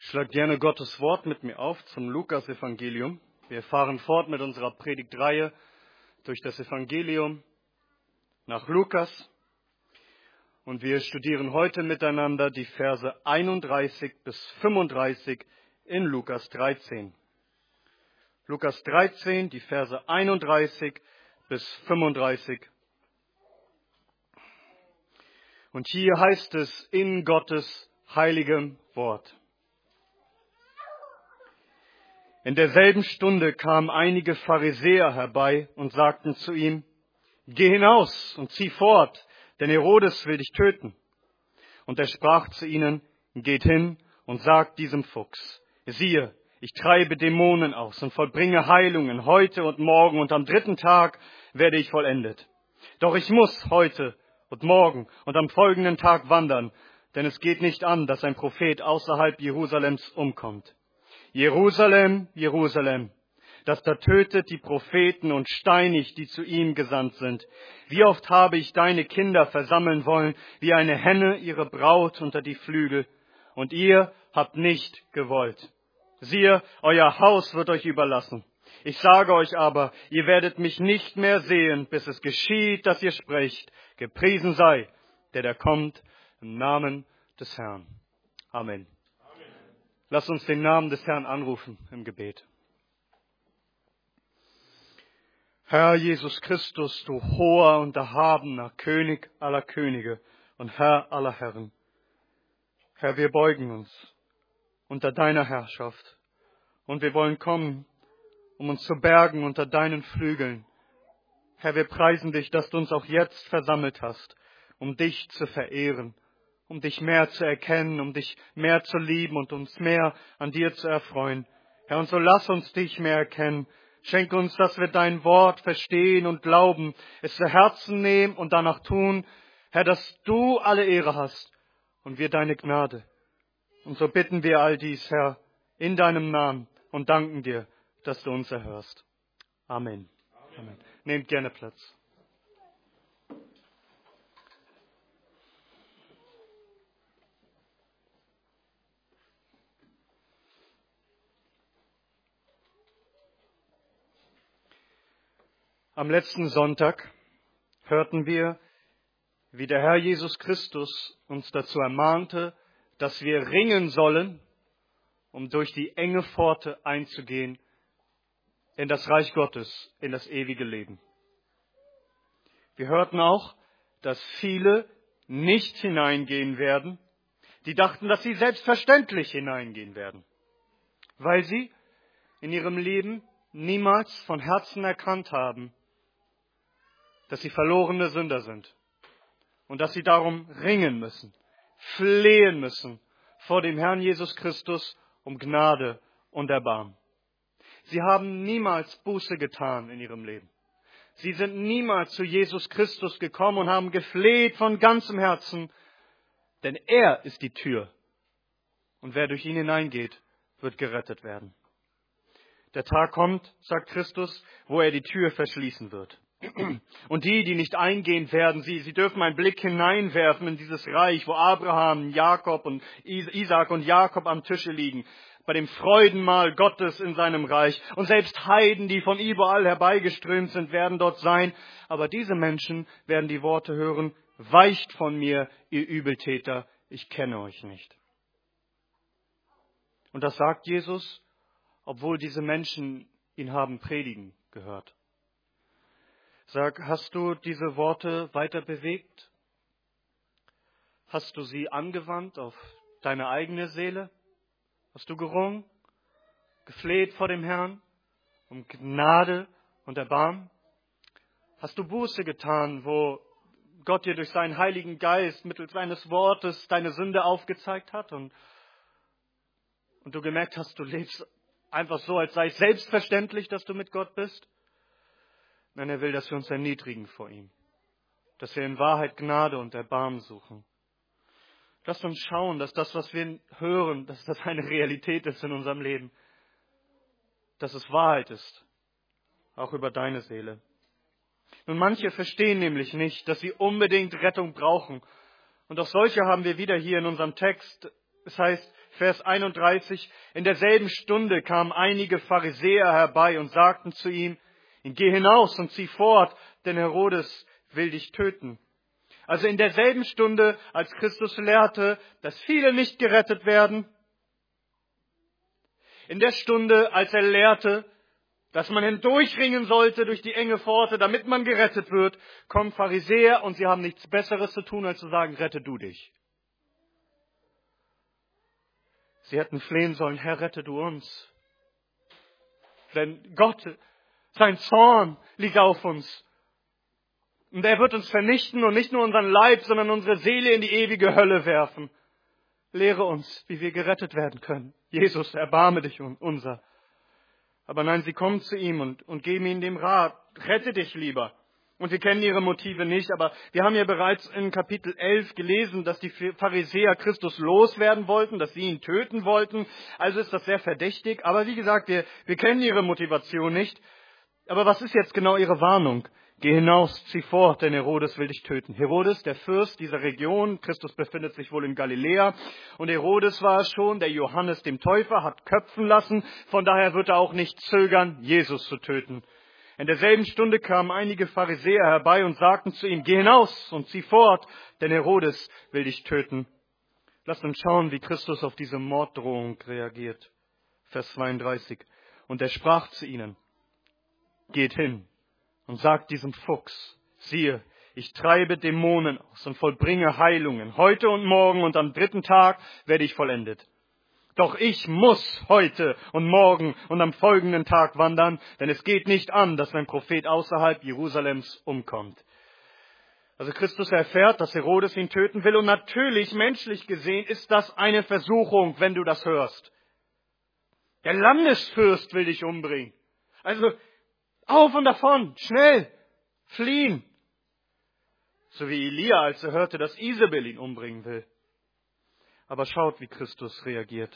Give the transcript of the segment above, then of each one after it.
Schlag gerne Gottes Wort mit mir auf zum Lukas-Evangelium. Wir fahren fort mit unserer Predigtreihe durch das Evangelium nach Lukas. Und wir studieren heute miteinander die Verse 31 bis 35 in Lukas 13. Lukas 13, die Verse 31 bis 35. Und hier heißt es in Gottes heiligem Wort. In derselben Stunde kamen einige Pharisäer herbei und sagten zu ihm: Geh hinaus und zieh fort, denn Herodes will dich töten. Und er sprach zu ihnen: Geht hin und sagt diesem Fuchs: Siehe, ich treibe Dämonen aus und vollbringe Heilungen heute und morgen, und am 3. Tag werde ich vollendet. Doch ich muss heute und morgen und am folgenden Tag wandern, denn es geht nicht an, dass ein Prophet außerhalb Jerusalems umkommt. Jerusalem, Jerusalem, das da tötet die Propheten und steinigt, die zu ihm gesandt sind. Wie oft habe ich deine Kinder versammeln wollen, wie eine Henne ihre Braut unter die Flügel, und ihr habt nicht gewollt. Siehe, euer Haus wird euch überlassen. Ich sage euch aber, ihr werdet mich nicht mehr sehen, bis es geschieht, dass ihr sprecht: Gepriesen sei, der da kommt im Namen des Herrn. Amen. Lass uns den Namen des Herrn anrufen im Gebet. Herr Jesus Christus, du hoher und erhabener König aller Könige und Herr aller Herren. Herr, wir beugen uns unter deiner Herrschaft und wir wollen kommen, um uns zu bergen unter deinen Flügeln. Herr, wir preisen dich, dass du uns auch jetzt versammelt hast, um dich zu verehren, um dich mehr zu erkennen, um dich mehr zu lieben und uns mehr an dir zu erfreuen. Herr, und so lass uns dich mehr erkennen. Schenk uns, dass wir dein Wort verstehen und glauben, es zu Herzen nehmen und danach tun. Herr, dass du alle Ehre hast und wir deine Gnade. Und so bitten wir all dies, Herr, in deinem Namen und danken dir, dass du uns erhörst. Amen. Amen. Nehmt gerne Platz. Am letzten Sonntag hörten wir, wie der Herr Jesus Christus uns dazu ermahnte, dass wir ringen sollen, um durch die enge Pforte einzugehen in das Reich Gottes, in das ewige Leben. Wir hörten auch, dass viele nicht hineingehen werden, die dachten, dass sie selbstverständlich hineingehen werden, weil sie in ihrem Leben niemals von Herzen erkannt haben, dass sie verlorene Sünder sind und dass sie darum ringen müssen, flehen müssen vor dem Herrn Jesus Christus um Gnade und Erbarmen. Sie haben niemals Buße getan in ihrem Leben. Sie sind niemals zu Jesus Christus gekommen und haben gefleht von ganzem Herzen, denn er ist die Tür. Und wer durch ihn hineingeht, wird gerettet werden. Der Tag kommt, sagt Christus, wo er die Tür verschließen wird. Und die nicht eingehen werden, sie dürfen einen Blick hineinwerfen in dieses Reich, wo Abraham, Jakob und Isaak und Jakob am Tische liegen, bei dem Freudenmahl Gottes in seinem Reich. Und selbst Heiden, die von überall herbeigeströmt sind, werden dort sein. Aber diese Menschen werden die Worte hören: Weicht von mir, ihr Übeltäter, ich kenne euch nicht. Und das sagt Jesus, obwohl diese Menschen ihn haben predigen gehört. Sag, hast du diese Worte weiter bewegt? Hast du sie angewandt auf deine eigene Seele? Hast du gerungen, gefleht vor dem Herrn um Gnade und Erbarmen? Hast du Buße getan, wo Gott dir durch seinen Heiligen Geist mittels seines Wortes deine Sünde aufgezeigt hat und du gemerkt hast, du lebst einfach so, als sei es selbstverständlich, dass du mit Gott bist? Nein, er will, dass wir uns erniedrigen vor ihm. Dass wir in Wahrheit Gnade und Erbarmen suchen. Lasst uns schauen, dass das, was wir hören, dass das eine Realität ist in unserem Leben. Dass es Wahrheit ist. Auch über deine Seele. Nun, manche verstehen nämlich nicht, dass sie unbedingt Rettung brauchen. Und auch solche haben wir wieder hier in unserem Text. Es heißt, Vers 31, in derselben Stunde kamen einige Pharisäer herbei und sagten zu ihm, geh hinaus und zieh fort, denn Herodes will dich töten. Also in derselben Stunde, als Christus lehrte, dass viele nicht gerettet werden, in der Stunde, als er lehrte, dass man hindurchringen sollte durch die enge Pforte, damit man gerettet wird, kommen Pharisäer und sie haben nichts Besseres zu tun, als zu sagen, rette du dich. Sie hätten flehen sollen, Herr, rette du uns. Denn Gott, sein Zorn liegt auf uns. Und er wird uns vernichten und nicht nur unseren Leib, sondern unsere Seele in die ewige Hölle werfen. Lehre uns, wie wir gerettet werden können. Jesus, erbarme dich unser. Aber nein, sie kommen zu ihm und geben ihm den Rat, rette dich lieber. Und wir kennen ihre Motive nicht, aber wir haben ja bereits in Kapitel 11 gelesen, dass die Pharisäer Christus loswerden wollten, dass sie ihn töten wollten. Also ist das sehr verdächtig. Aber wie gesagt, wir kennen ihre Motivation nicht. Aber was ist jetzt genau ihre Warnung? Geh hinaus, zieh fort, denn Herodes will dich töten. Herodes, der Fürst dieser Region, Christus befindet sich wohl in Galiläa. Und Herodes war es schon, der Johannes dem Täufer hat köpfen lassen. Von daher wird er auch nicht zögern, Jesus zu töten. In derselben Stunde kamen einige Pharisäer herbei und sagten zu ihm, geh hinaus und zieh fort, denn Herodes will dich töten. Lasst uns schauen, wie Christus auf diese Morddrohung reagiert. Vers 32. Und er sprach zu ihnen, geht hin und sagt diesem Fuchs, siehe, ich treibe Dämonen aus und vollbringe Heilungen. Heute und morgen und am 3. Tag werde ich vollendet. Doch ich muss heute und morgen und am folgenden Tag wandern, denn es geht nicht an, dass ein Prophet außerhalb Jerusalems umkommt. Also Christus erfährt, dass Herodes ihn töten will und natürlich, menschlich gesehen, ist das eine Versuchung, wenn du das hörst. Der Landesfürst will dich umbringen. Also auf und davon, schnell, fliehen. So wie Elia, als er hörte, dass Isabel ihn umbringen will. Aber schaut, wie Christus reagiert.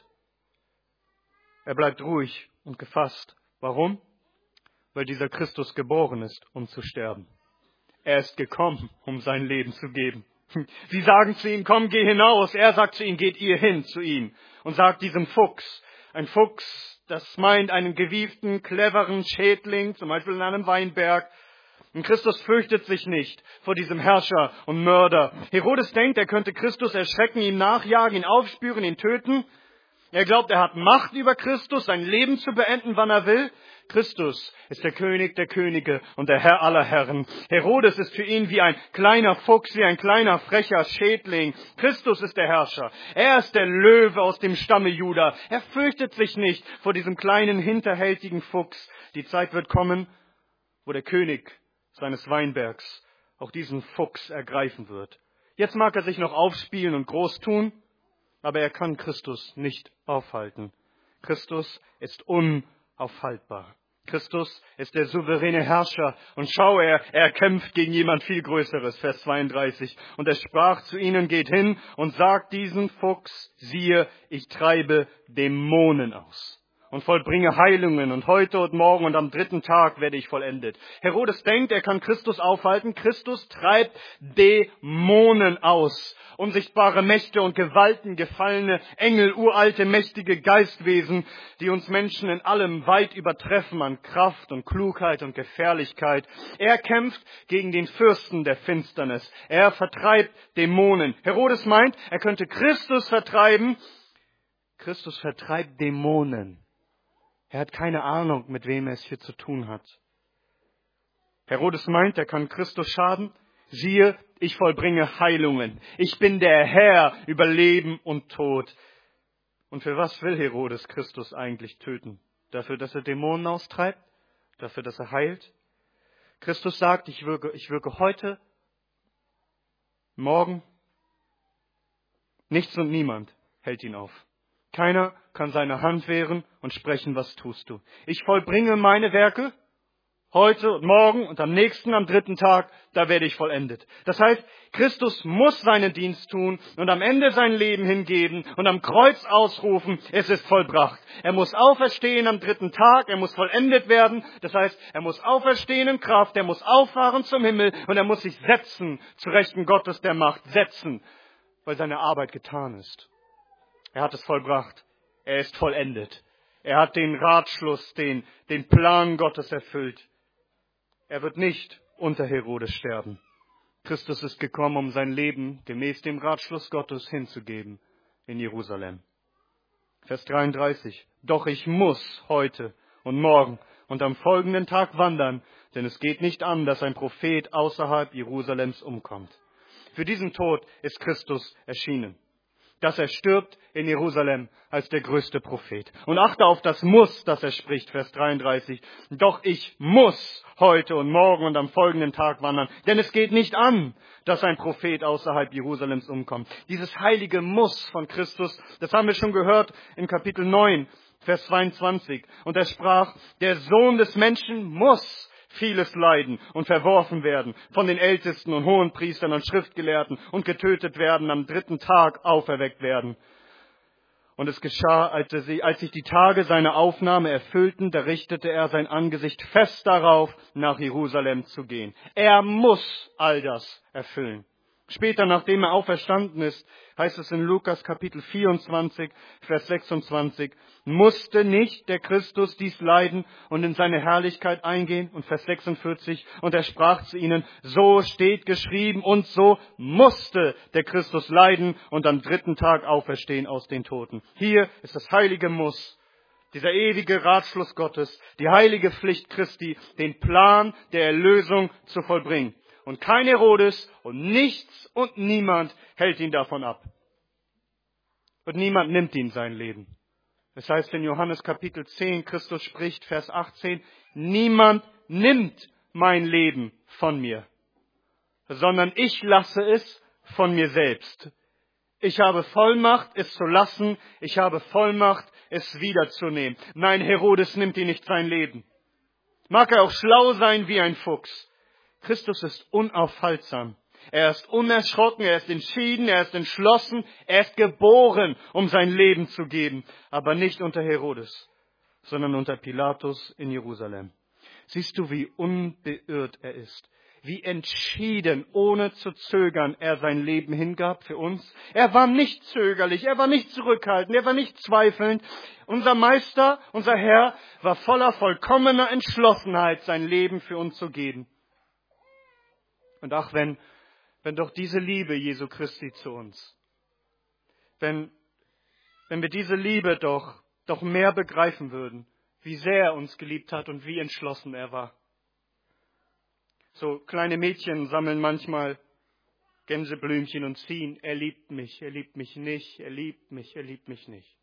Er bleibt ruhig und gefasst. Warum? Weil dieser Christus geboren ist, um zu sterben. Er ist gekommen, um sein Leben zu geben. Sie sagen zu ihm, komm, geh hinaus. Er sagt zu ihnen, geht ihr hin zu ihm. Und sagt diesem Fuchs, ein Fuchs, das meint einen gewieften, cleveren Schädling, zum Beispiel in einem Weinberg. Und Christus fürchtet sich nicht vor diesem Herrscher und Mörder. Herodes denkt, er könnte Christus erschrecken, ihm nachjagen, ihn aufspüren, ihn töten. Er glaubt, er hat Macht über Christus, sein Leben zu beenden, wann er will. Christus ist der König der Könige und der Herr aller Herren. Herodes ist für ihn wie ein kleiner Fuchs, wie ein kleiner frecher Schädling. Christus ist der Herrscher. Er ist der Löwe aus dem Stamme Juda. Er fürchtet sich nicht vor diesem kleinen, hinterhältigen Fuchs. Die Zeit wird kommen, wo der König seines Weinbergs auch diesen Fuchs ergreifen wird. Jetzt mag er sich noch aufspielen und groß tun, aber er kann Christus nicht aufhalten. Christus ist unaufhaltbar. Christus ist der souveräne Herrscher. Und schau, er kämpft gegen jemand viel Größeres. Vers 32. Und er sprach zu ihnen, geht hin und sagt diesen Fuchs, siehe, ich treibe Dämonen aus und vollbringe Heilungen und heute und morgen und am 3. Tag werde ich vollendet. Herodes denkt, er kann Christus aufhalten. Christus treibt Dämonen aus. Unsichtbare Mächte und Gewalten, gefallene Engel, uralte, mächtige Geistwesen, die uns Menschen in allem weit übertreffen an Kraft und Klugheit und Gefährlichkeit. Er kämpft gegen den Fürsten der Finsternis. Er vertreibt Dämonen. Herodes meint, er könnte Christus vertreiben. Christus vertreibt Dämonen. Er hat keine Ahnung, mit wem er es hier zu tun hat. Herodes meint, er kann Christus schaden. Siehe, ich vollbringe Heilungen. Ich bin der Herr über Leben und Tod. Und für was will Herodes Christus eigentlich töten? Dafür, dass er Dämonen austreibt? Dafür, dass er heilt? Christus sagt, ich wirke heute, morgen. Nichts und niemand hält ihn auf. Keiner kann seine Hand wehren und sprechen, was tust du. Ich vollbringe meine Werke heute und morgen und am nächsten, am 3. Tag, da werde ich vollendet. Das heißt, Christus muss seinen Dienst tun und am Ende sein Leben hingeben und am Kreuz ausrufen, es ist vollbracht. Er muss auferstehen am 3. Tag, er muss vollendet werden. Das heißt, er muss auferstehen in Kraft, er muss auffahren zum Himmel und er muss sich setzen, zu Rechten Gottes der Macht, setzen, weil seine Arbeit getan ist. Er hat es vollbracht. Er ist vollendet. Er hat den Ratschluss, den Plan Gottes erfüllt. Er wird nicht unter Herodes sterben. Christus ist gekommen, um sein Leben gemäß dem Ratschluss Gottes hinzugeben in Jerusalem. Vers 33. Doch ich muss heute und morgen und am folgenden Tag wandern, denn es geht nicht an, dass ein Prophet außerhalb Jerusalems umkommt. Für diesen Tod ist Christus erschienen. Dass er stirbt in Jerusalem als der größte Prophet. Und achte auf das Muss, das er spricht, Vers 33. Doch ich muss heute und morgen und am folgenden Tag wandern, denn es geht nicht an, dass ein Prophet außerhalb Jerusalems umkommt. Dieses heilige Muss von Christus, das haben wir schon gehört in Kapitel 9, Vers 22. Und er sprach, der Sohn des Menschen muss vieles leiden und verworfen werden von den Ältesten und Hohenpriestern und Schriftgelehrten und getötet werden, am 3. Tag auferweckt werden. Und es geschah, als sich die Tage seiner Aufnahme erfüllten, da richtete er sein Angesicht fest darauf, nach Jerusalem zu gehen. Er muss all das erfüllen. Später, nachdem er auferstanden ist, heißt es in Lukas Kapitel 24, Vers 26, musste nicht der Christus dies leiden und in seine Herrlichkeit eingehen? Und Vers 46, und er sprach zu ihnen, so steht geschrieben und so musste der Christus leiden und am 3. Tag auferstehen aus den Toten. Hier ist das heilige Muss, dieser ewige Ratschluss Gottes, die heilige Pflicht Christi, den Plan der Erlösung zu vollbringen. Und kein Herodes und nichts und niemand hält ihn davon ab. Und niemand nimmt ihm sein Leben. Das heißt in Johannes Kapitel 10, Christus spricht, Vers 18, niemand nimmt mein Leben von mir, sondern ich lasse es von mir selbst. Ich habe Vollmacht, es zu lassen. Ich habe Vollmacht, es wiederzunehmen. Nein, Herodes nimmt ihm nicht sein Leben. Mag er auch schlau sein wie ein Fuchs. Christus ist unaufhaltsam. Er ist unerschrocken, er ist entschieden, er ist entschlossen, er ist geboren, um sein Leben zu geben. Aber nicht unter Herodes, sondern unter Pilatus in Jerusalem. Siehst du, wie unbeirrt er ist? Wie entschieden, ohne zu zögern, er sein Leben hingab für uns. Er war nicht zögerlich, er war nicht zurückhaltend, er war nicht zweifelnd. Unser Meister, unser Herr, war voller vollkommener Entschlossenheit, sein Leben für uns zu geben. Und ach, wenn doch diese Liebe Jesu Christi zu uns, wenn wir diese Liebe doch mehr begreifen würden, wie sehr er uns geliebt hat und wie entschlossen er war. So kleine Mädchen sammeln manchmal Gänseblümchen und ziehen, er liebt mich nicht, er liebt mich nicht.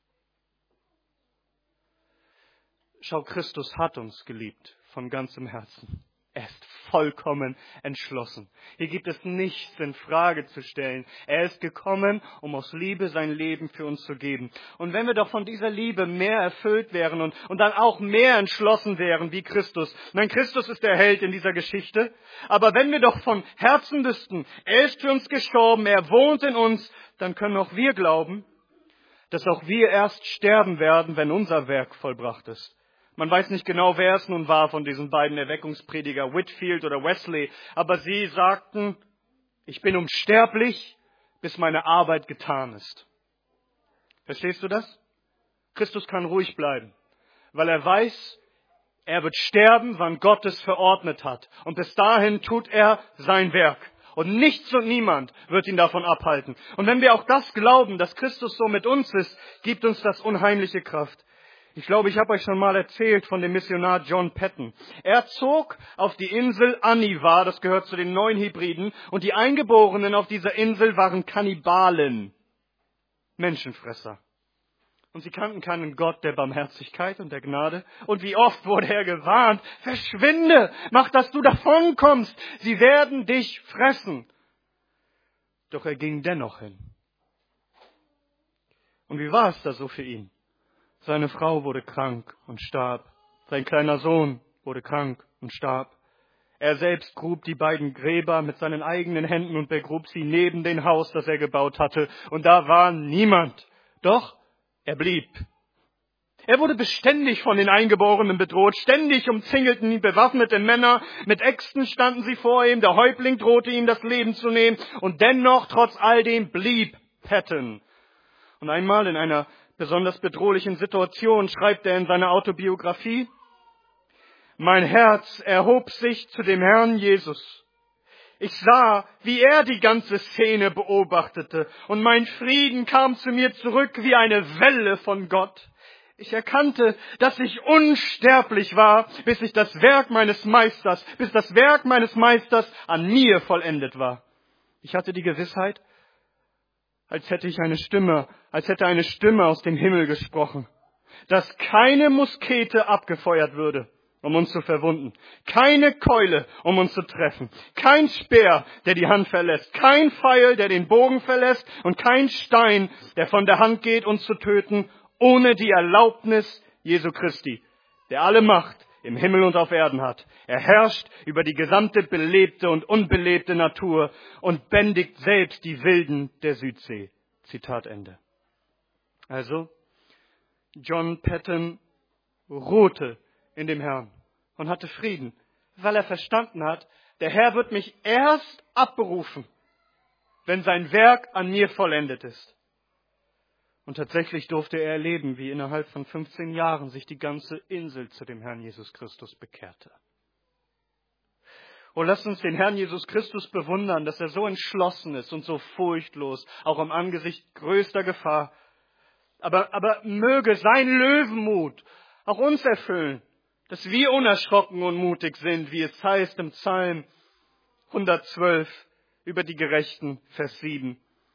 Schau, Christus hat uns geliebt von ganzem Herzen. Er ist vollkommen entschlossen. Hier gibt es nichts in Frage zu stellen. Er ist gekommen, um aus Liebe sein Leben für uns zu geben. Und wenn wir doch von dieser Liebe mehr erfüllt wären und dann auch mehr entschlossen wären wie Christus. Nein, Christus ist der Held in dieser Geschichte. Aber wenn wir doch von Herzen wüssten, er ist für uns gestorben, er wohnt in uns, dann können auch wir glauben, dass auch wir erst sterben werden, wenn unser Werk vollbracht ist. Man weiß nicht genau, wer es nun war von diesen beiden Erweckungsprediger, Whitfield oder Wesley, aber sie sagten, ich bin unsterblich, bis meine Arbeit getan ist. Verstehst du das? Christus kann ruhig bleiben, weil er weiß, er wird sterben, wann Gott es verordnet hat. Und bis dahin tut er sein Werk. Und nichts und niemand wird ihn davon abhalten. Und wenn wir auch das glauben, dass Christus so mit uns ist, gibt uns das unheimliche Kraft. Ich glaube, ich habe euch schon mal erzählt von dem Missionar John Paton. Er zog auf die Insel Aniwa, das gehört zu den 9 Hebriden, und die Eingeborenen auf dieser Insel waren Kannibalen, Menschenfresser. Und sie kannten keinen Gott der Barmherzigkeit und der Gnade. Und wie oft wurde er gewarnt, verschwinde, mach, dass du davonkommst, sie werden dich fressen. Doch er ging dennoch hin. Und wie war es da so für ihn? Seine Frau wurde krank und starb. Sein kleiner Sohn wurde krank und starb. Er selbst grub die beiden Gräber mit seinen eigenen Händen und begrub sie neben dem Haus, das er gebaut hatte. Und da war niemand. Doch er blieb. Er wurde beständig von den Eingeborenen bedroht. Ständig umzingelten ihn bewaffnete Männer. Mit Äxten standen sie vor ihm. Der Häuptling drohte ihm das Leben zu nehmen. Und dennoch, trotz all dem, blieb Paton. Und einmal in einer besonders bedrohlichen Situation schreibt er in seiner Autobiografie: Mein Herz erhob sich zu dem Herrn Jesus. Ich sah, wie er die ganze Szene beobachtete, und mein Frieden kam zu mir zurück wie eine Welle von Gott. Ich erkannte, dass ich unsterblich war, bis das Werk meines Meisters an mir vollendet war. Ich hatte die Gewissheit, als hätte eine Stimme aus dem Himmel gesprochen, dass keine Muskete abgefeuert würde, um uns zu verwunden, keine Keule, um uns zu treffen, kein Speer, der die Hand verlässt, kein Pfeil, der den Bogen verlässt und kein Stein, der von der Hand geht, uns zu töten, ohne die Erlaubnis Jesu Christi, der alle Macht im Himmel und auf Erden hat. Er herrscht über die gesamte belebte und unbelebte Natur und bändigt selbst die Wilden der Südsee. Zitat Ende. Also, John Paton ruhte in dem Herrn und hatte Frieden, weil er verstanden hat, der Herr wird mich erst abberufen, wenn sein Werk an mir vollendet ist. Und tatsächlich durfte er erleben, wie innerhalb von 15 Jahren sich die ganze Insel zu dem Herrn Jesus Christus bekehrte. Oh, lasst uns den Herrn Jesus Christus bewundern, dass er so entschlossen ist und so furchtlos, auch im Angesicht größter Gefahr. Aber möge sein Löwenmut auch uns erfüllen, dass wir unerschrocken und mutig sind, wie es heißt im Psalm 112 über die Gerechten, Vers 7.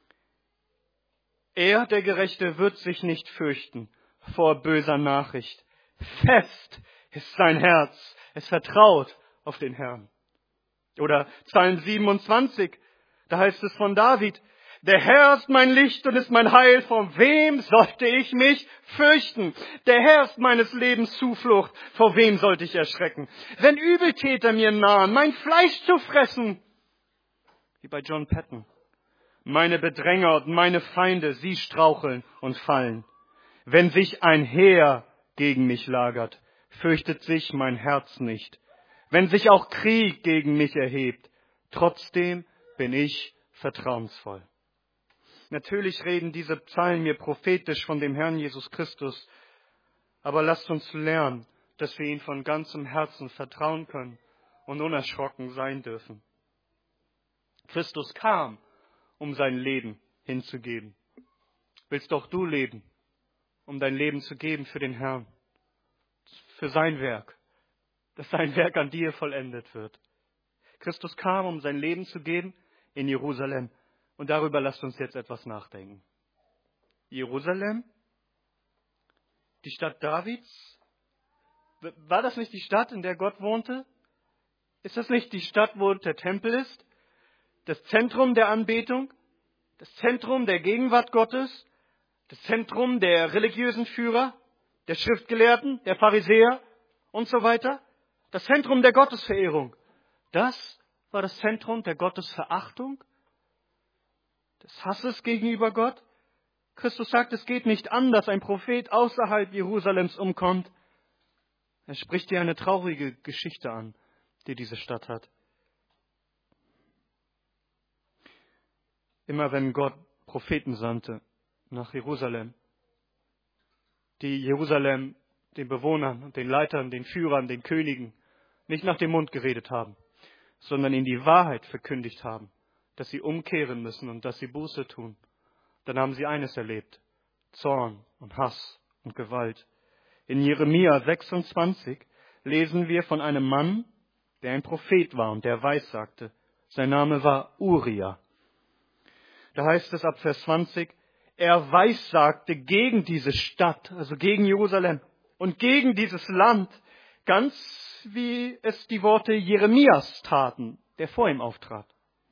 Er, der Gerechte, wird sich nicht fürchten vor böser Nachricht. Fest ist sein Herz, es vertraut auf den Herrn. Oder Psalm 27, da heißt es von David: Der Herr ist mein Licht und ist mein Heil, vor wem sollte ich mich fürchten? Der Herr ist meines Lebens Zuflucht, vor wem sollte ich erschrecken? Wenn Übeltäter mir nahen, mein Fleisch zu fressen, wie bei John Paton. Meine Bedränger und meine Feinde, sie straucheln und fallen. Wenn sich ein Heer gegen mich lagert, fürchtet sich mein Herz nicht. Wenn sich auch Krieg gegen mich erhebt, trotzdem bin ich vertrauensvoll. Natürlich reden diese Psalmen mir prophetisch von dem Herrn Jesus Christus, aber lasst uns lernen, dass wir ihm von ganzem Herzen vertrauen können und unerschrocken sein dürfen. Christus kam, um sein Leben hinzugeben. Willst doch du leben, um dein Leben zu geben für den Herrn, für sein Werk, dass sein Werk an dir vollendet wird. Christus kam, um sein Leben zu geben in Jerusalem. Und darüber lasst uns jetzt etwas nachdenken. Jerusalem, die Stadt Davids, war das nicht die Stadt, in der Gott wohnte? Ist das nicht die Stadt, wo der Tempel ist? Das Zentrum der Anbetung, das Zentrum der Gegenwart Gottes, das Zentrum der religiösen Führer, der Schriftgelehrten, der Pharisäer und so weiter. Das Zentrum der Gottesverehrung. Das war das Zentrum der Gottesverachtung, des Hasses gegenüber Gott. Christus sagt, es geht nicht an, dass ein Prophet außerhalb Jerusalems umkommt. Er spricht dir eine traurige Geschichte an, die diese Stadt hat. Immer wenn Gott Propheten sandte nach Jerusalem, die Jerusalem den Bewohnern und den Leitern, den Führern, den Königen nicht nach dem Mund geredet haben, sondern ihnen die Wahrheit verkündigt haben, dass sie umkehren müssen und dass sie Buße tun, dann haben sie eines erlebt: Zorn und Hass und Gewalt. In Jeremia 26 lesen wir von einem Mann, der ein Prophet war und der weissagte. Sein Name war Uria. Da heißt es ab Vers 20, er weissagte gegen diese Stadt, also gegen Jerusalem und gegen dieses Land, ganz wie es die Worte Jeremias taten, der vor ihm auftrat.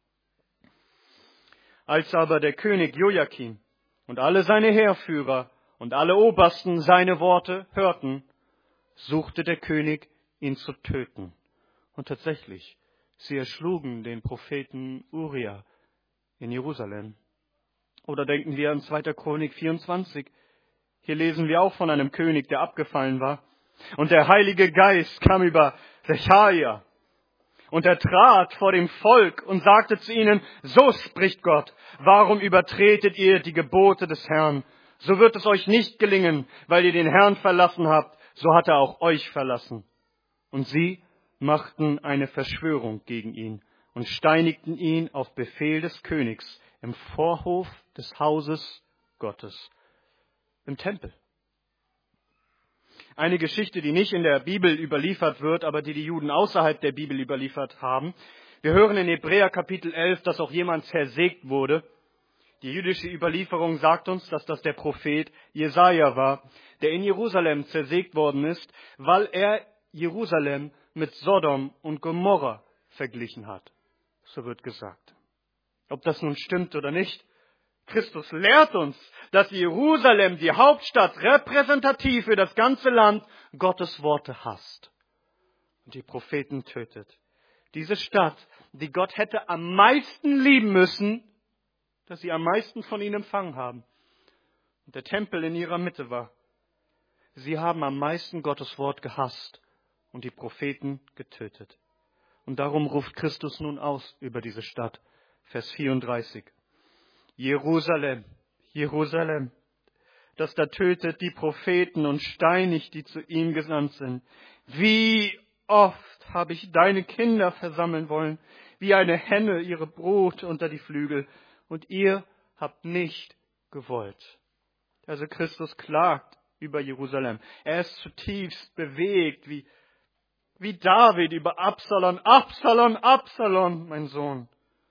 Als aber der König Joachim und alle seine Heerführer und alle Obersten seine Worte hörten, suchte der König, ihn zu töten. Und tatsächlich, sie erschlugen den Propheten Uria in Jerusalem. Oder denken wir an 2. Chronik 24. Hier lesen wir auch von einem König, der abgefallen war. Und der Heilige Geist kam über Secharia. Und er trat vor dem Volk und sagte zu ihnen: So spricht Gott, warum übertretet ihr die Gebote des Herrn So wird es euch nicht gelingen, weil ihr den Herrn verlassen habt, so hat er auch euch verlassen. Und sie machten eine Verschwörung gegen ihn und steinigten ihn auf Befehl des Königs im Vorhof des Hauses Gottes, im Tempel. Eine Geschichte, die nicht in der Bibel überliefert wird, aber die Juden außerhalb der Bibel überliefert haben. Wir hören in Hebräer Kapitel 11, dass auch jemand zersägt wurde. Die jüdische Überlieferung sagt uns, dass das der Prophet Jesaja war, der in Jerusalem zersägt worden ist, weil er Jerusalem mit Sodom und Gomorra verglichen hat. So wird gesagt. Ob das nun stimmt oder nicht, Christus lehrt uns, dass Jerusalem, die Hauptstadt, repräsentativ für das ganze Land, Gottes Worte hasst und die Propheten tötet. Diese Stadt, die Gott hätte am meisten lieben müssen, dass sie am meisten von ihnen empfangen haben und der Tempel in ihrer Mitte war. Sie haben am meisten Gottes Wort gehasst und die Propheten getötet. Und darum ruft Christus nun aus über diese Stadt. Vers 34. Jerusalem, Jerusalem, das da tötet die Propheten und steinigt, die zu ihm gesandt sind. Wie oft habe ich deine Kinder versammeln wollen, wie eine Henne ihre Brut unter die Flügel, und ihr habt nicht gewollt. Also Christus klagt über Jerusalem. Er ist zutiefst bewegt, wie David über Absalom. Absalom, Absalom, mein Sohn.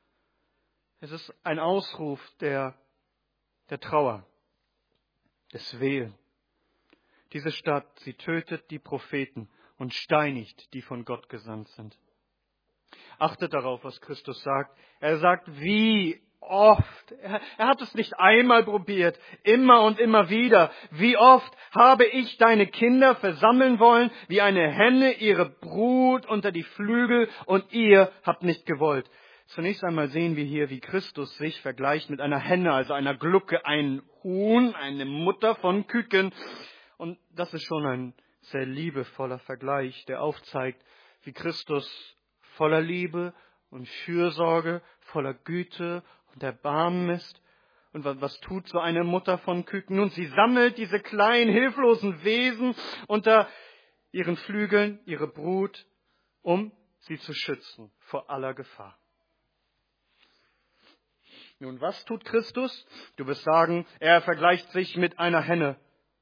Es ist ein Ausruf der Trauer, des Wehen. Diese Stadt, sie tötet die Propheten und steinigt, die von Gott gesandt sind. Achtet darauf, was Christus sagt. Er sagt, wie oft. Er hat es nicht einmal probiert, immer und immer wieder. Wie oft habe ich deine Kinder versammeln wollen, wie eine Henne ihre Brut unter die Flügel, und ihr habt nicht gewollt. Zunächst einmal sehen wir hier, wie Christus sich vergleicht mit einer Henne, also einer Glucke, ein Huhn, eine Mutter von Küken. Und das ist schon ein sehr liebevoller Vergleich, der aufzeigt, wie Christus voller Liebe und Fürsorge, voller Güte und Erbarmen ist. Und was tut so eine Mutter von Küken? Nun, sie sammelt diese kleinen, hilflosen Wesen unter ihren Flügeln, ihre Brut, um sie zu schützen vor aller Gefahr. Nun, was tut Christus? Du wirst sagen, er vergleicht sich mit einer Henne.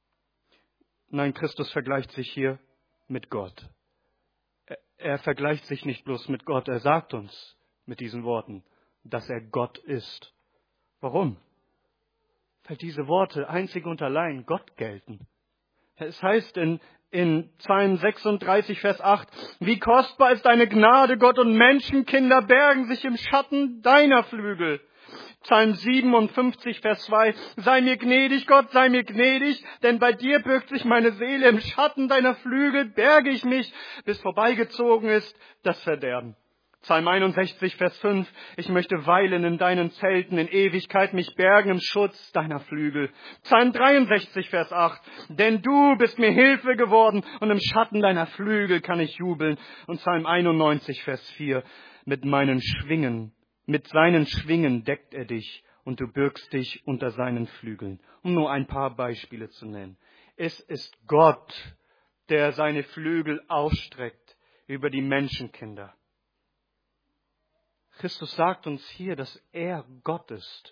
Nein, Christus vergleicht sich hier mit Gott. Er vergleicht sich nicht bloß mit Gott, er sagt uns mit diesen Worten, dass er Gott ist. Warum? Weil diese Worte einzig und allein Gott gelten. Es heißt in Psalm 36, Vers 8, wie kostbar ist deine Gnade, Gott, und Menschenkinder bergen sich im Schatten deiner Flügel. Psalm 57, Vers 2, sei mir gnädig, Gott, sei mir gnädig, denn bei dir birgt sich meine Seele, im Schatten deiner Flügel berge ich mich, bis vorbeigezogen ist das Verderben. Psalm 61, Vers 5, ich möchte weilen in deinen Zelten, in Ewigkeit mich bergen im Schutz deiner Flügel. Psalm 63, Vers 8, denn du bist mir Hilfe geworden und im Schatten deiner Flügel kann ich jubeln. Und Psalm 91, Vers 4, mit seinen Schwingen deckt er dich und du birgst dich unter seinen Flügeln. Um nur ein paar Beispiele zu nennen. Es ist Gott, der seine Flügel ausstreckt über die Menschenkinder. Christus sagt uns hier, dass er Gott ist.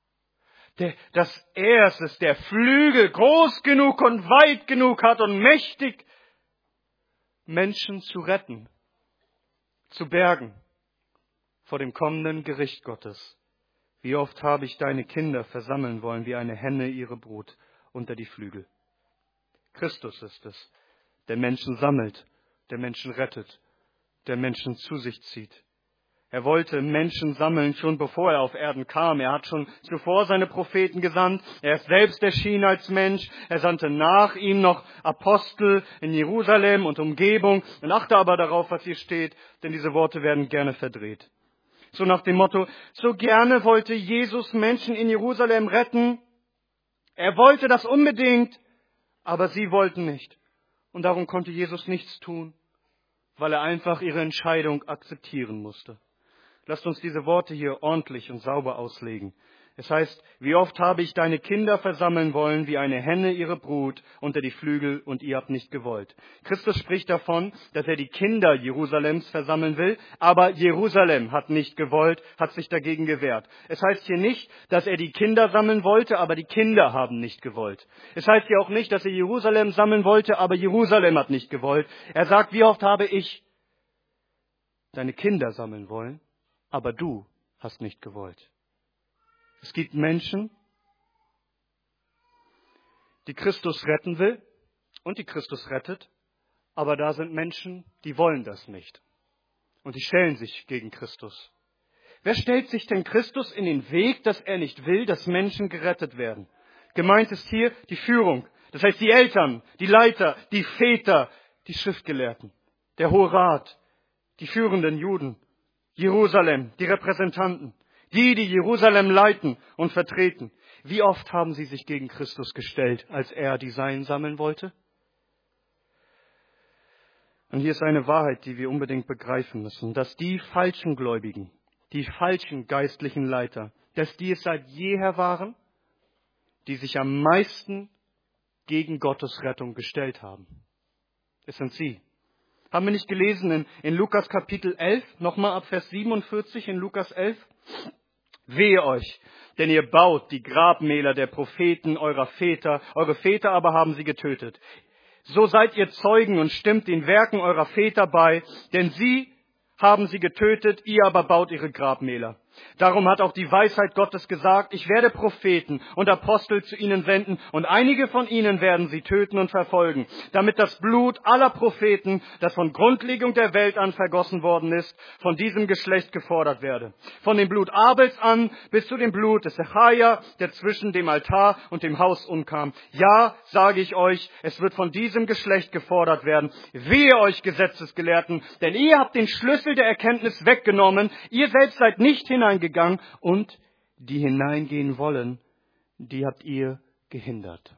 Dass er es ist, der Flügel groß genug und weit genug hat und mächtig, Menschen zu retten, zu bergen vor dem kommenden Gericht Gottes. Wie oft habe ich deine Kinder versammeln wollen, wie eine Henne ihre Brut unter die Flügel. Christus ist es, der Menschen sammelt, der Menschen rettet, der Menschen zu sich zieht. Er wollte Menschen sammeln, schon bevor er auf Erden kam. Er hat schon zuvor seine Propheten gesandt. Er ist selbst erschienen als Mensch. Er sandte nach ihm noch Apostel in Jerusalem und Umgebung. Und achte aber darauf, was hier steht, denn diese Worte werden gerne verdreht. So nach dem Motto, so gerne wollte Jesus Menschen in Jerusalem retten. Er wollte das unbedingt, aber sie wollten nicht. Und darum konnte Jesus nichts tun, weil er einfach ihre Entscheidung akzeptieren musste. Lasst uns diese Worte hier ordentlich und sauber auslegen. Es heißt, wie oft habe ich deine Kinder versammeln wollen, wie eine Henne ihre Brut unter die Flügel, und ihr habt nicht gewollt. Christus spricht davon, dass er die Kinder Jerusalems versammeln will, aber Jerusalem hat nicht gewollt, hat sich dagegen gewehrt. Es heißt hier nicht, dass er die Kinder sammeln wollte, aber die Kinder haben nicht gewollt. Es heißt hier auch nicht, dass er Jerusalem sammeln wollte, aber Jerusalem hat nicht gewollt. Er sagt, wie oft habe ich deine Kinder sammeln wollen, aber du hast nicht gewollt. Es gibt Menschen, die Christus retten will und die Christus rettet, aber da sind Menschen, die wollen das nicht und die stellen sich gegen Christus. Wer stellt sich denn Christus in den Weg, dass er nicht will, dass Menschen gerettet werden? Gemeint ist hier die Führung, das heißt die Eltern, die Leiter, die Väter, die Schriftgelehrten, der Hohe Rat, die führenden Juden, Jerusalem, die Repräsentanten. Die Jerusalem leiten und vertreten. Wie oft haben sie sich gegen Christus gestellt, als er die Seinen sammeln wollte? Und hier ist eine Wahrheit, die wir unbedingt begreifen müssen, dass die falschen Gläubigen, die falschen geistlichen Leiter, dass die es seit jeher waren, die sich am meisten gegen Gottes Rettung gestellt haben. Es sind sie. Haben wir nicht gelesen in Lukas Kapitel 11, nochmal ab Vers 47 in Lukas 11? Wehe euch, denn ihr baut die Grabmäler der Propheten eurer Väter, eure Väter aber haben sie getötet. So seid ihr Zeugen und stimmt den Werken eurer Väter bei, denn sie haben sie getötet, ihr aber baut ihre Grabmäler. Darum hat auch die Weisheit Gottes gesagt, ich werde Propheten und Apostel zu ihnen senden und einige von ihnen werden sie töten und verfolgen, damit das Blut aller Propheten, das von Grundlegung der Welt an vergossen worden ist, von diesem Geschlecht gefordert werde. Von dem Blut Abels an bis zu dem Blut des Sechaja, der zwischen dem Altar und dem Haus umkam. Ja, sage ich euch, es wird von diesem Geschlecht gefordert werden. Wehe euch, Gesetzesgelehrten, denn ihr habt den Schlüssel der Erkenntnis weggenommen, ihr selbst seid nicht hineingegangen und die hineingehen wollen, die habt ihr gehindert.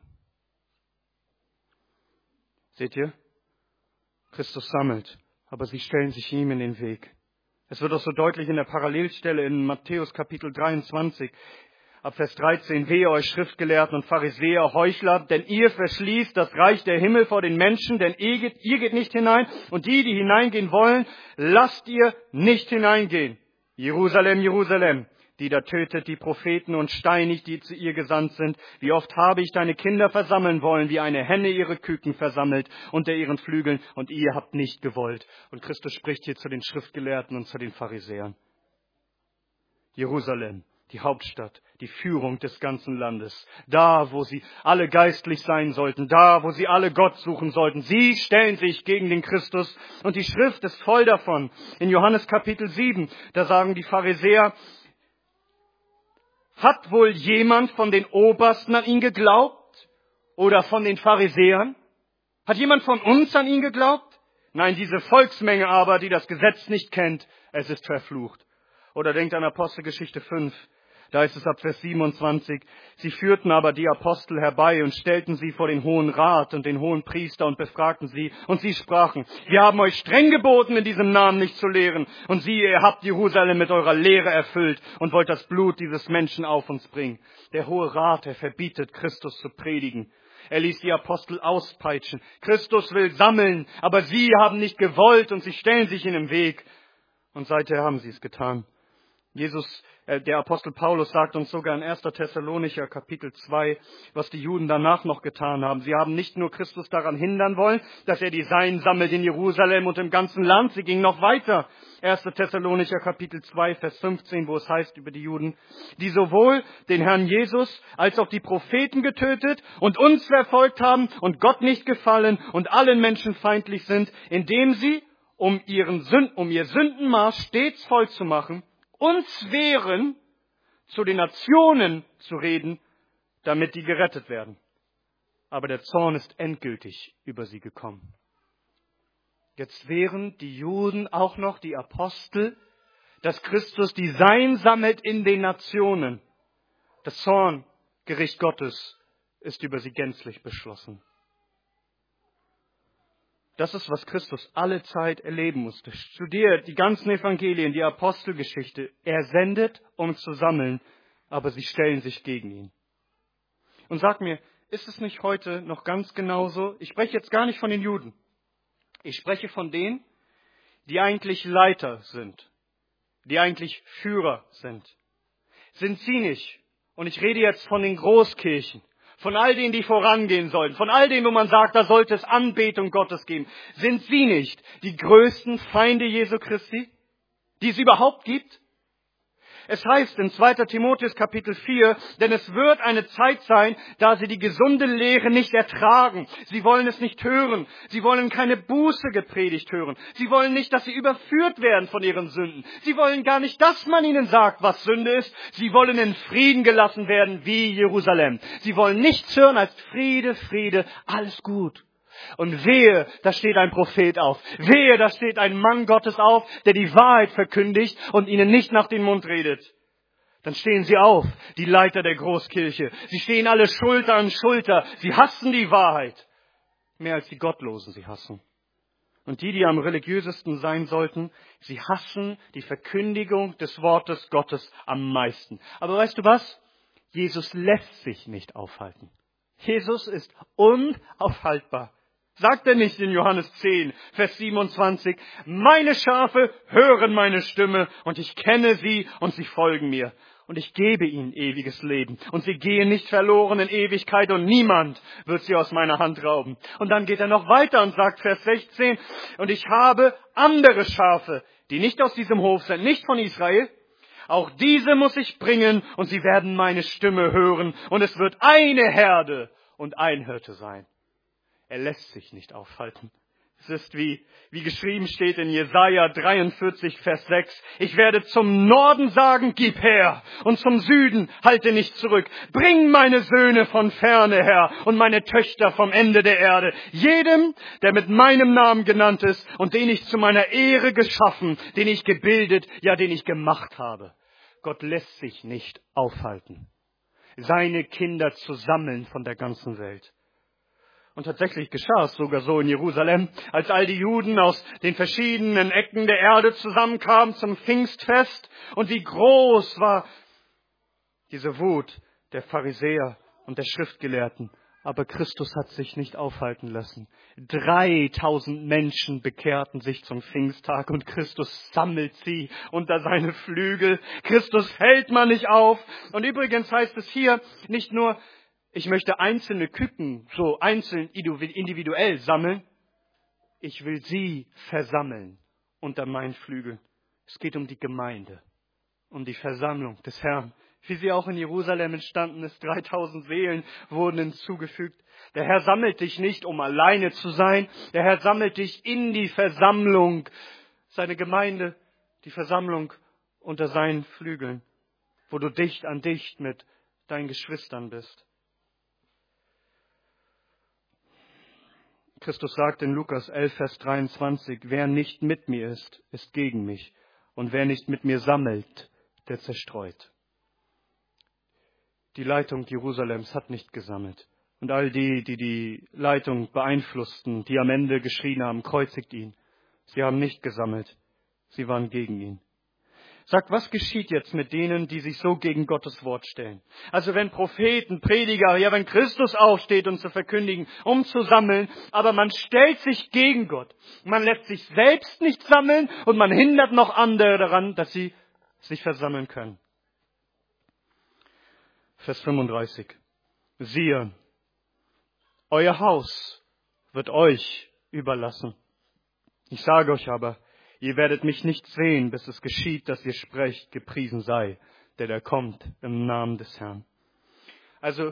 Seht ihr? Christus sammelt, aber sie stellen sich ihm in den Weg. Es wird auch so deutlich in der Parallelstelle in Matthäus Kapitel 23, ab Vers 13. Wehe euch Schriftgelehrten und Pharisäer, Heuchler, denn ihr verschließt das Reich der Himmel vor den Menschen, denn ihr geht nicht hinein und die hineingehen wollen, lasst ihr nicht hineingehen. Jerusalem, Jerusalem, die da tötet die Propheten und steinigt, die zu ihr gesandt sind. Wie oft habe ich deine Kinder versammeln wollen, wie eine Henne ihre Küken versammelt unter ihren Flügeln, und ihr habt nicht gewollt. Und Christus spricht hier zu den Schriftgelehrten und zu den Pharisäern. Jerusalem, die Hauptstadt, die Führung des ganzen Landes. Da, wo sie alle geistlich sein sollten, da, wo sie alle Gott suchen sollten. Sie stellen sich gegen den Christus und die Schrift ist voll davon. In Johannes Kapitel 7, da sagen die Pharisäer, hat wohl jemand von den Obersten an ihn geglaubt? Oder von den Pharisäern? Hat jemand von uns an ihn geglaubt? Nein, diese Volksmenge aber, die das Gesetz nicht kennt, es ist verflucht. Oder denkt an Apostelgeschichte 5. Da ist es ab Vers 27. Sie führten aber die Apostel herbei und stellten sie vor den Hohen Rat und den hohen Priester und befragten sie. Und sie sprachen, wir haben euch streng geboten, in diesem Namen nicht zu lehren. Und siehe, ihr habt Jerusalem mit eurer Lehre erfüllt und wollt das Blut dieses Menschen auf uns bringen. Der Hohe Rat, er verbietet, Christus zu predigen. Er ließ die Apostel auspeitschen. Christus will sammeln, aber sie haben nicht gewollt und sie stellen sich in den Weg. Und seither haben sie es getan. Der Apostel Paulus sagt uns sogar in 1. Thessalonicher Kapitel 2, was die Juden danach noch getan haben. Sie haben nicht nur Christus daran hindern wollen, dass er die Seinen sammelt in Jerusalem und im ganzen Land. Sie gingen noch weiter. 1. Thessalonicher Kapitel 2, Vers 15, wo es heißt über die Juden, die sowohl den Herrn Jesus als auch die Propheten getötet und uns verfolgt haben und Gott nicht gefallen und allen Menschen feindlich sind, indem sie, um ihr Sündenmaß stets voll zu machen, uns wehren, zu den Nationen zu reden, damit die gerettet werden. Aber der Zorn ist endgültig über sie gekommen. Jetzt wehren die Juden auch noch, die Apostel, dass Christus die Seinen sammelt in den Nationen. Das Zorngericht Gottes ist über sie gänzlich beschlossen. Das ist, was Christus alle Zeit erleben musste. Studiert die ganzen Evangelien, die Apostelgeschichte. Er sendet, um zu sammeln. aber sie stellen sich gegen ihn. Und sag mir, ist es nicht heute noch ganz genauso? Ich spreche jetzt gar nicht von den Juden. Ich spreche von denen, die eigentlich Leiter sind, die eigentlich Führer sind. Sind sie nicht? Und ich rede jetzt von den Großkirchen, von all denen, die vorangehen sollten, von all denen, wo man sagt, da sollte es Anbetung Gottes geben. Sind sie nicht die größten Feinde Jesu Christi, die es überhaupt gibt? Es heißt in 2. Timotheus Kapitel 4, denn es wird eine Zeit sein, da sie die gesunde Lehre nicht ertragen. Sie wollen es nicht hören. Sie wollen keine Buße gepredigt hören. Sie wollen nicht, dass sie überführt werden von ihren Sünden. Sie wollen gar nicht, dass man ihnen sagt, was Sünde ist. Sie wollen in Frieden gelassen werden wie Jerusalem. Sie wollen nichts hören als Friede, Friede, alles gut. Und wehe, da steht ein Prophet auf. Wehe, da steht ein Mann Gottes auf, der die Wahrheit verkündigt und ihnen nicht nach den Mund redet. Dann stehen sie auf, die Leiter der Großkirche. Sie stehen alle Schulter an Schulter. Sie hassen die Wahrheit. Mehr als die Gottlosen sie hassen. Und die am religiösesten sein sollten, sie hassen die Verkündigung des Wortes Gottes am meisten. Aber weißt du was? Jesus lässt sich nicht aufhalten. Jesus ist unaufhaltbar. Sagt er nicht in Johannes 10, Vers 27, meine Schafe hören meine Stimme und ich kenne sie und sie folgen mir. Und ich gebe ihnen ewiges Leben. Und sie gehen nicht verloren in Ewigkeit und niemand wird sie aus meiner Hand rauben. Und dann geht er noch weiter und sagt, Vers 16, und ich habe andere Schafe, die nicht aus diesem Hof sind, nicht von Israel. Auch diese muss ich bringen und sie werden meine Stimme hören. Und es wird eine Herde und ein Hirte sein. Er lässt sich nicht aufhalten. Es ist wie geschrieben steht in Jesaja 43, Vers 6. Ich werde zum Norden sagen, gib her. Und zum Süden halte nicht zurück. Bring meine Söhne von ferne her und meine Töchter vom Ende der Erde. Jedem, der mit meinem Namen genannt ist und den ich zu meiner Ehre geschaffen, den ich gebildet, ja, den ich gemacht habe. Gott lässt sich nicht aufhalten, seine Kinder zu sammeln von der ganzen Welt. Und tatsächlich geschah es sogar so in Jerusalem, als all die Juden aus den verschiedenen Ecken der Erde zusammenkamen zum Pfingstfest. Und wie groß war diese Wut der Pharisäer und der Schriftgelehrten. Aber Christus hat sich nicht aufhalten lassen. 3000 Menschen bekehrten sich zum Pfingsttag und Christus sammelt sie unter seine Flügel. Christus hält man nicht auf. Und übrigens heißt es hier nicht nur, ich möchte einzelne Küken so einzeln individuell sammeln. Ich will sie versammeln unter meinen Flügeln. Es geht um die Gemeinde, um die Versammlung des Herrn. Wie sie auch in Jerusalem entstanden ist, 3000 Seelen wurden hinzugefügt. Der Herr sammelt dich nicht, um alleine zu sein. Der Herr sammelt dich in die Versammlung, seine Gemeinde, die Versammlung unter seinen Flügeln, wo du dicht an dicht mit deinen Geschwistern bist. Christus sagt in Lukas 11, Vers 23, wer nicht mit mir ist, ist gegen mich. Und wer nicht mit mir sammelt, der zerstreut. Die Leitung Jerusalems hat nicht gesammelt. Und all die Leitung beeinflussten, die am Ende geschrien haben, kreuzigt ihn. Sie haben nicht gesammelt. Sie waren gegen ihn. Sagt, was geschieht jetzt mit denen, die sich so gegen Gottes Wort stellen? Also wenn Propheten, Prediger, ja wenn Christus aufsteht, um zu verkündigen, um zu sammeln, aber man stellt sich gegen Gott. Man lässt sich selbst nicht sammeln und man hindert noch andere daran, dass sie sich versammeln können. Vers 35. Siehe, euer Haus wird euch überlassen. Ich sage euch aber, ihr werdet mich nicht sehen, bis es geschieht, dass ihr sprecht, gepriesen sei, der da kommt im Namen des Herrn. Also,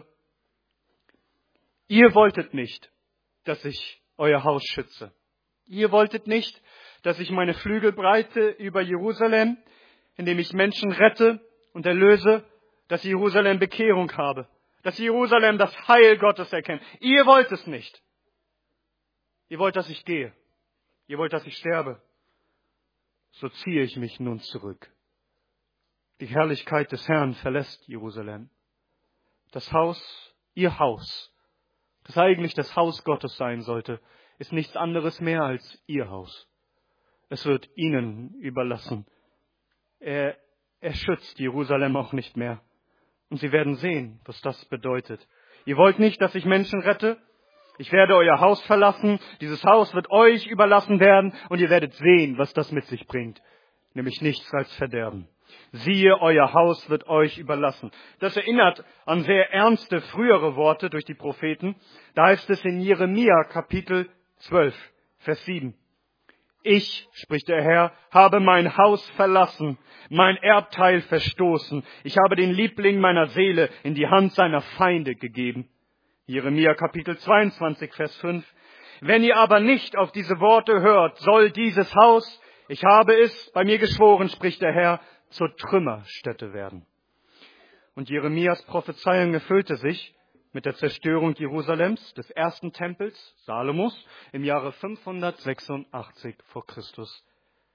ihr wolltet nicht, dass ich euer Haus schütze. Ihr wolltet nicht, dass ich meine Flügel breite über Jerusalem, indem ich Menschen rette und erlöse, dass Jerusalem Bekehrung habe, dass Jerusalem das Heil Gottes erkennt. Ihr wollt es nicht. Ihr wollt, dass ich gehe. Ihr wollt, dass ich sterbe. So ziehe ich mich nun zurück. Die Herrlichkeit des Herrn verlässt Jerusalem. Das Haus, ihr Haus, das eigentlich das Haus Gottes sein sollte, ist nichts anderes mehr als ihr Haus. Es wird ihnen überlassen. Er schützt Jerusalem auch nicht mehr. Und sie werden sehen, was das bedeutet. Ihr wollt nicht, dass ich Menschen rette? Ich werde euer Haus verlassen. Dieses Haus wird euch überlassen werden und ihr werdet sehen, was das mit sich bringt. Nämlich nichts als Verderben. Siehe, euer Haus wird euch überlassen. Das erinnert an sehr ernste frühere Worte durch die Propheten. Da heißt es in Jeremia Kapitel 12, Vers 7. Ich, spricht der Herr, habe mein Haus verlassen, mein Erbteil verstoßen. Ich habe den Liebling meiner Seele in die Hand seiner Feinde gegeben. Jeremia Kapitel 22, Vers 5. Wenn ihr aber nicht auf diese Worte hört, soll dieses Haus, ich habe es bei mir geschworen, spricht der Herr, zur Trümmerstätte werden. Und Jeremias Prophezeiung erfüllte sich mit der Zerstörung Jerusalems, des ersten Tempels Salomos, im Jahre 586 vor Christus.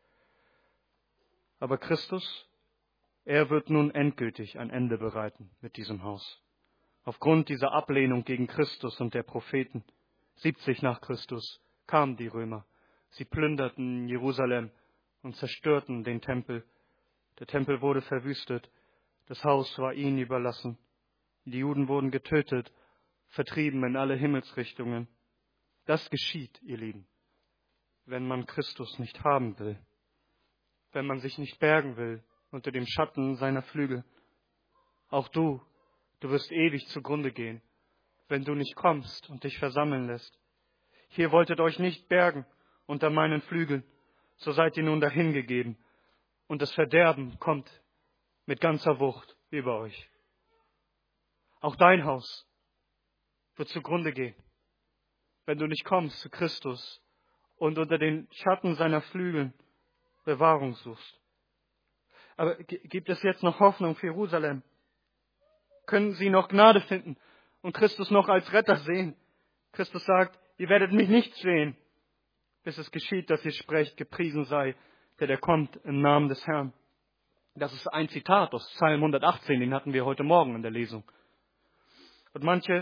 Aber Christus, er wird nun endgültig ein Ende bereiten mit diesem Haus. Aufgrund dieser Ablehnung gegen Christus und der Propheten, 70 nach Christus, kamen die Römer. Sie plünderten Jerusalem und zerstörten den Tempel. Der Tempel wurde verwüstet. Das Haus war ihnen überlassen. Die Juden wurden getötet, vertrieben in alle Himmelsrichtungen. Das geschieht, ihr Lieben, wenn man Christus nicht haben will, wenn man sich nicht bergen will unter dem Schatten seiner Flügel. Auch du wirst ewig zugrunde gehen, wenn du nicht kommst und dich versammeln lässt. Ihr wolltet euch nicht bergen unter meinen Flügeln, so seid ihr nun dahingegeben, und das Verderben kommt mit ganzer Wucht über euch. Auch dein Haus wird zugrunde gehen, wenn du nicht kommst zu Christus und unter den Schatten seiner Flügeln Bewahrung suchst. Aber gibt es jetzt noch Hoffnung für Jerusalem? Können sie noch Gnade finden und Christus noch als Retter sehen? Christus sagt, ihr werdet mich nicht sehen, bis es geschieht, dass ihr sprecht, gepriesen sei, der kommt im Namen des Herrn. Das ist ein Zitat aus Psalm 118, den hatten wir heute Morgen in der Lesung. Und manche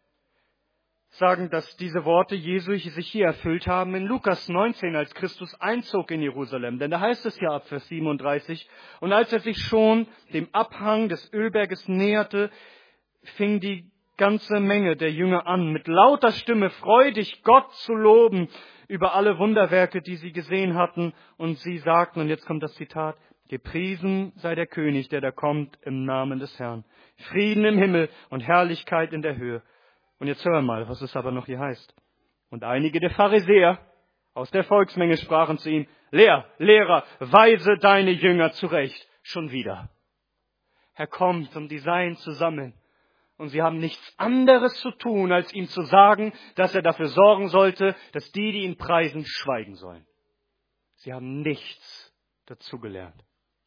sagen, dass diese Worte Jesu sich hier erfüllt haben in Lukas 19, als Christus einzog in Jerusalem. Denn da heißt es ja ab Vers 37, und als er sich schon dem Abhang des Ölberges näherte, fing die ganze Menge der Jünger an, mit lauter Stimme freudig Gott zu loben über alle Wunderwerke, die sie gesehen hatten. Und sie sagten, und jetzt kommt das Zitat, gepriesen sei der König, der da kommt im Namen des Herrn. Frieden im Himmel und Herrlichkeit in der Höhe. Und jetzt hören wir mal, was es aber noch hier heißt. Und einige der Pharisäer aus der Volksmenge sprachen zu ihm, Lehrer, weise deine Jünger zurecht, schon wieder. Er kommt, um die Seinen zu sammeln. Und sie haben nichts anderes zu tun, als ihm zu sagen, dass er dafür sorgen sollte, dass die ihn preisen, schweigen sollen. Sie haben nichts dazugelernt.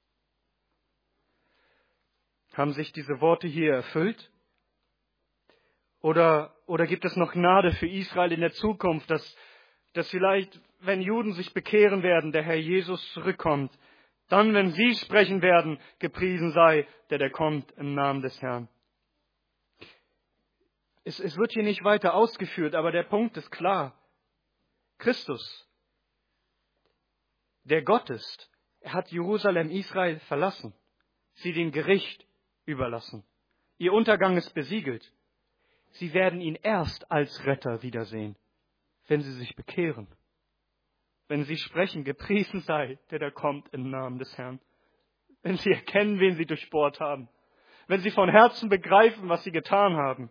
Haben sich diese Worte hier erfüllt? Oder gibt es noch Gnade für Israel in der Zukunft, dass vielleicht, wenn Juden sich bekehren werden, der Herr Jesus zurückkommt, dann, wenn sie sprechen werden, gepriesen sei, der kommt im Namen des Herrn. Es wird hier nicht weiter ausgeführt, aber der Punkt ist klar. Christus, der Gott ist, er hat Jerusalem, Israel verlassen, sie dem Gericht überlassen. Ihr Untergang ist besiegelt. Sie werden ihn erst als Retter wiedersehen, wenn sie sich bekehren. Wenn sie sprechen, gepriesen sei, der da kommt im Namen des Herrn. Wenn sie erkennen, wen sie durchbohrt haben. Wenn sie von Herzen begreifen, was sie getan haben.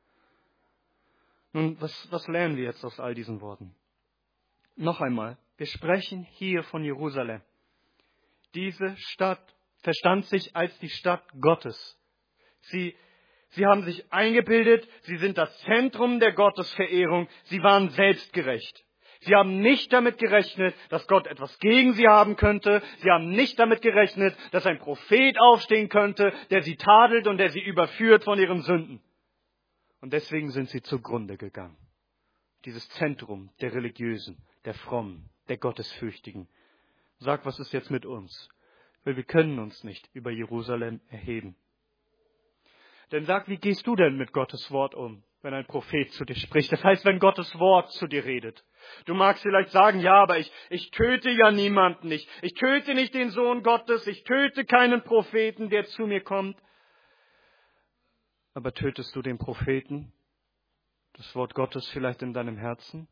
Nun, was lernen wir jetzt aus all diesen Worten? Noch einmal, wir sprechen hier von Jerusalem. Diese Stadt verstand sich als die Stadt Gottes. Sie haben sich eingebildet, sie sind das Zentrum der Gottesverehrung, sie waren selbstgerecht. Sie haben nicht damit gerechnet, dass Gott etwas gegen sie haben könnte. Sie haben nicht damit gerechnet, dass ein Prophet aufstehen könnte, der sie tadelt und der sie überführt von ihren Sünden. Und deswegen sind sie zugrunde gegangen. Dieses Zentrum der Religiösen, der Frommen, der Gottesfürchtigen. Sag, was ist jetzt mit uns? Weil wir können uns nicht über Jerusalem erheben. Denn sag, wie gehst du denn mit Gottes Wort um, wenn ein Prophet zu dir spricht? Das heißt, wenn Gottes Wort zu dir redet. Du magst vielleicht sagen, ja, aber ich töte ja niemanden nicht. Ich töte nicht den Sohn Gottes, ich töte keinen Propheten, der zu mir kommt. aber tötest du den Propheten, das Wort Gottes vielleicht in deinem Herzen?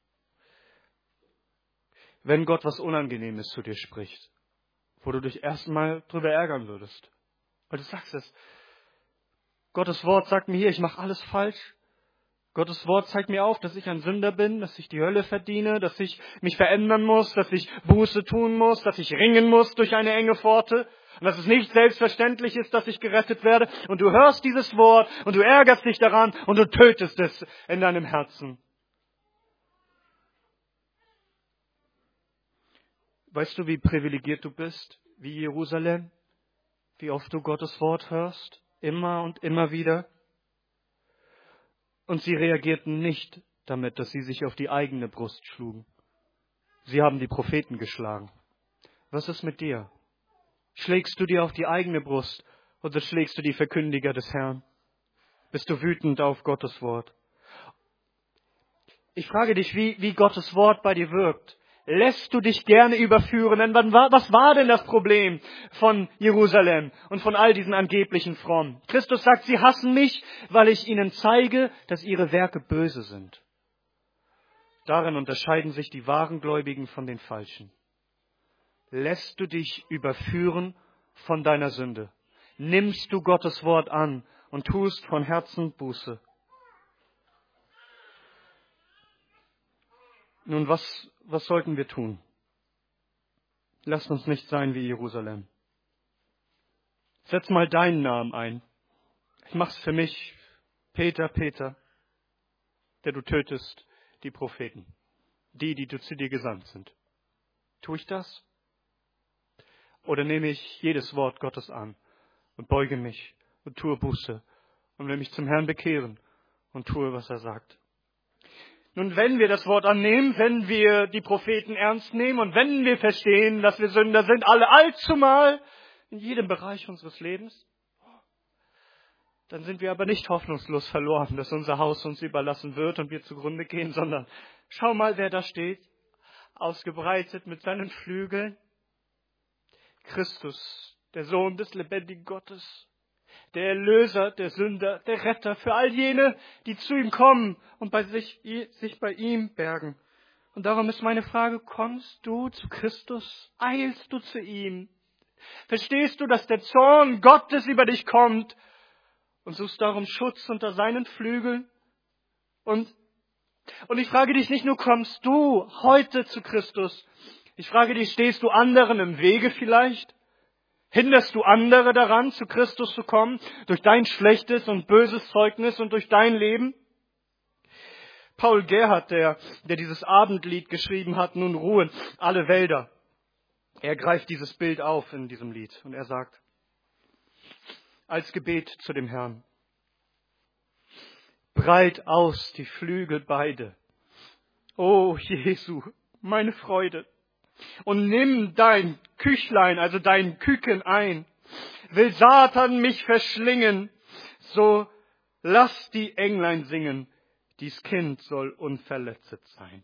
Wenn Gott was Unangenehmes zu dir spricht, wo du dich erstmal drüber ärgern würdest, weil du sagst es, Gottes Wort sagt mir hier, ich mache alles falsch. Gottes Wort zeigt mir auf, dass ich ein Sünder bin, dass ich die Hölle verdiene, dass ich mich verändern muss, dass ich Buße tun muss, dass ich ringen muss durch eine enge Pforte und dass es nicht selbstverständlich ist, dass ich gerettet werde. Und du hörst dieses Wort und du ärgerst dich daran und du tötest es in deinem Herzen. Weißt du, wie privilegiert du bist, wie Jerusalem? Wie oft du Gottes Wort hörst, immer und immer wieder? Und sie reagierten nicht damit, dass sie sich auf die eigene Brust schlugen. Sie haben die Propheten geschlagen. Was ist mit dir? Schlägst du dir auf die eigene Brust oder schlägst du die Verkündiger des Herrn? Bist du wütend auf Gottes Wort? Ich frage dich, wie Gottes Wort bei dir wirkt. Lässt du dich gerne überführen? Denn was war denn das Problem von Jerusalem und von all diesen angeblichen Frommen? Christus sagt, sie hassen mich, weil ich ihnen zeige, dass ihre Werke böse sind. Darin unterscheiden sich die wahren Gläubigen von den Falschen. Lässt du dich überführen von deiner Sünde? Nimmst du Gottes Wort an und tust von Herzen Buße? Nun, was sollten wir tun? Lasst uns nicht sein wie Jerusalem. Setz mal deinen Namen ein. Ich mach's für mich, Peter, der du tötest die Propheten, die zu dir gesandt sind. Tue ich das? Oder nehme ich jedes Wort Gottes an und beuge mich und tue Buße und will mich zum Herrn bekehren und tue, was er sagt? Nun, wenn wir das Wort annehmen, wenn wir die Propheten ernst nehmen und wenn wir verstehen, dass wir Sünder sind, alle allzumal, in jedem Bereich unseres Lebens, dann sind wir aber nicht hoffnungslos verloren, dass unser Haus uns überlassen wird und wir zugrunde gehen, sondern schau mal, wer da steht, ausgebreitet mit seinen Flügeln. Christus, der Sohn des lebendigen Gottes. Der Erlöser, der Sünder, der Retter für all jene, die zu ihm kommen und sich bei ihm bergen. Und darum ist meine Frage, kommst du zu Christus? Eilst du zu ihm? Verstehst du, dass der Zorn Gottes über dich kommt und suchst darum Schutz unter seinen Flügeln? Und ich frage dich nicht nur, kommst du heute zu Christus? Ich frage dich, stehst du anderen im Wege vielleicht? Hinderst du andere daran, zu Christus zu kommen, durch dein schlechtes und böses Zeugnis und durch dein Leben? Paul Gerhardt, der dieses Abendlied geschrieben hat, Nun ruhen alle Wälder. Er greift dieses Bild auf in diesem Lied und er sagt, als Gebet zu dem Herrn, breit aus die Flügel beide, o Jesu, meine Freude. Und nimm dein Küchlein, also dein Küken ein. Will Satan mich verschlingen, so lass die Englein singen. Dies Kind soll unverletzet sein.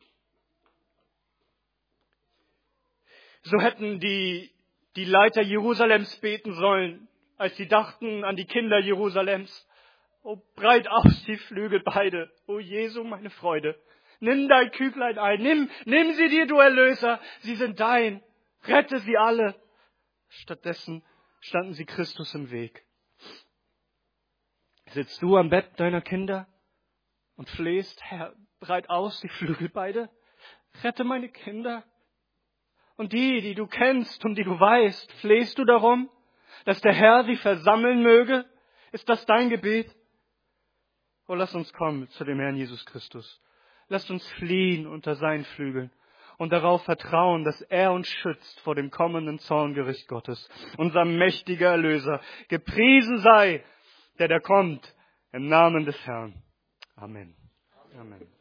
So hätten die Leiter Jerusalems beten sollen, als sie dachten an die Kinder Jerusalems. O breit aus die Flügel beide, o Jesu, meine Freude. Nimm dein Küchlein ein, nimm sie dir, du Erlöser, sie sind dein, rette sie alle. Stattdessen standen sie Christus im Weg. Sitzt du am Bett deiner Kinder und flehst, Herr, breit aus die Flügel beide, rette meine Kinder. Und die du kennst und die du weißt, flehst du darum, dass der Herr sie versammeln möge? Ist das dein Gebet? Oh, lass uns kommen zu dem Herrn Jesus Christus. Lasst uns fliehen unter seinen Flügeln und darauf vertrauen, dass er uns schützt vor dem kommenden Zorngericht Gottes. Unser mächtiger Erlöser, gepriesen sei, der da kommt, im Namen des Herrn. Amen. Amen.